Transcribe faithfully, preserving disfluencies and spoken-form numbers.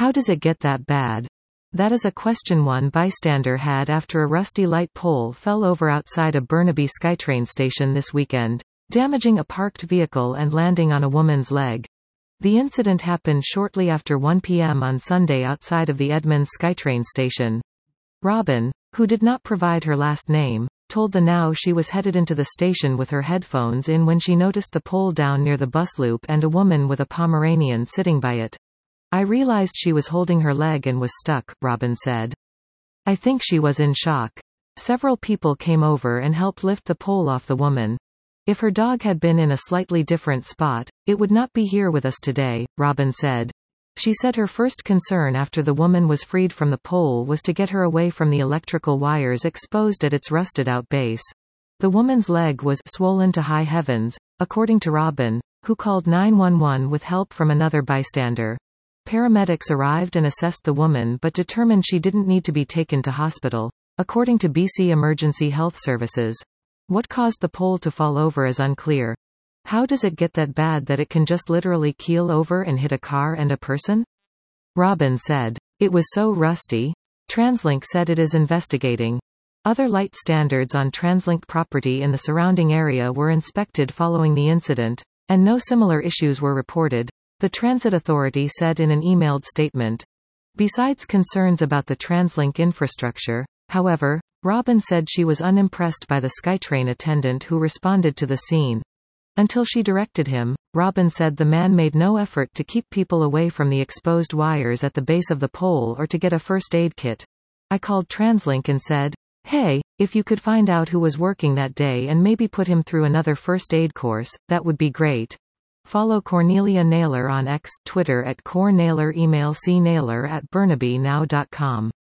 How does it get that bad? That is a question one bystander had after a rusty light pole fell over outside a Burnaby SkyTrain station this weekend, damaging a parked vehicle and landing on a woman's leg. The incident happened shortly after one p m on Sunday outside of the Edmonds SkyTrain station. Robin, who did not provide her last name, told the Now she was headed into the station with her headphones in when she noticed the pole down near the bus loop and a woman with a Pomeranian sitting by it. I realized she was holding her leg and was stuck, Robin said. I think she was in shock. Several people came over and helped lift the pole off the woman. If her dog had been in a slightly different spot, it would not be here with us today, Robin said. She said her first concern after the woman was freed from the pole was to get her away from the electrical wires exposed at its rusted-out base. The woman's leg was swollen to high heavens, according to Robin, who called nine one one with help from another bystander. Paramedics arrived and assessed the woman but determined she didn't need to be taken to hospital, according to B C Emergency Health Services. What caused the pole to fall over is unclear. How does it get that bad that it can just literally keel over and hit a car and a person? Robin said. It was so rusty. TransLink said it is investigating. Other light standards on TransLink property in the surrounding area were inspected following the incident, and no similar issues were reported, the Transit Authority said in an emailed statement. Besides concerns about the TransLink infrastructure, however, Robin said she was unimpressed by the SkyTrain attendant who responded to the scene. Until she directed him, Robin said the man made no effort to keep people away from the exposed wires at the base of the pole or to get a first aid kit. I called TransLink and said, "Hey, if you could find out who was working that day and maybe put him through another first aid course, that would be great." Follow Cornelia Naylor on X, Twitter at Cor Naylor, email c naylor at burnaby now dot com.